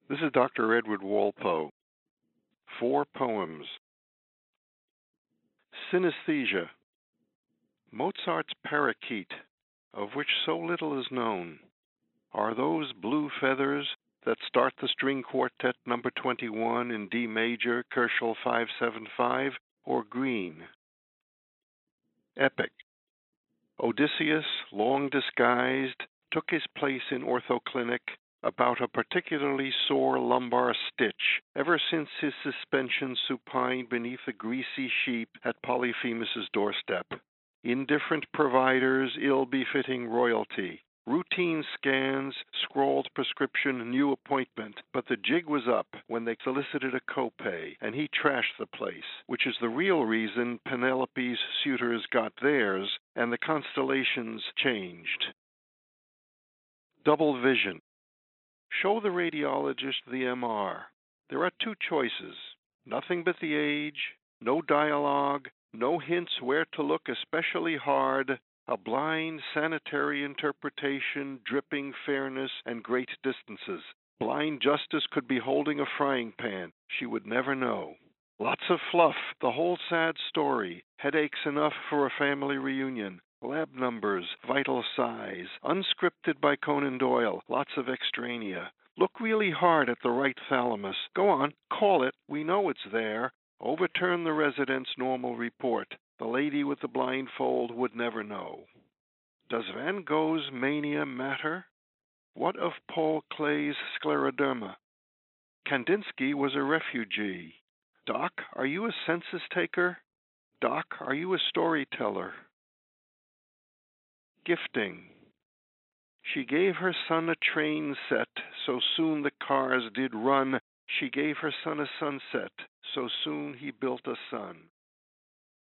This is Dr. Edward Walpole. 4 poems. Synesthesia. Mozart's parakeet, of which so little is known, are those blue feathers that start the string quartet number 21 in D major, Köchel 575, or green. Epic. Odysseus, long disguised, took his place in orthoclinic about a particularly sore lumbar stitch ever since his suspension supine beneath a greasy sheep at Polyphemus's doorstep. Indifferent providers, ill-befitting royalty. Routine scans, scrawled prescription, new appointment, but the jig was up when they solicited a copay, and he trashed the place, which is the real reason Penelope's suitors got theirs, and the constellations changed. Double vision. Show the radiologist the MR. There are 2 choices. Nothing but the age, no dialogue, no hints where to look especially hard, a blind sanitary interpretation, dripping fairness, and great distances. Blind justice could be holding a frying pan. She would never know. Lots of fluff, the whole sad story, headaches enough for a family reunion. Lab numbers, vital size, unscripted by Conan Doyle, lots of extraneous. Look really hard at the right thalamus. Go on, call it, we know it's there. Overturn the resident's normal report. The lady with the blindfold would never know. Does Van Gogh's mania matter? What of Paul Klee's scleroderma? Kandinsky was a refugee. Doc, are you a census taker? Doc, are you a storyteller? Gifting. She gave her son a train set, so soon the cars did run. She gave her son a sunset, so soon he built a sun.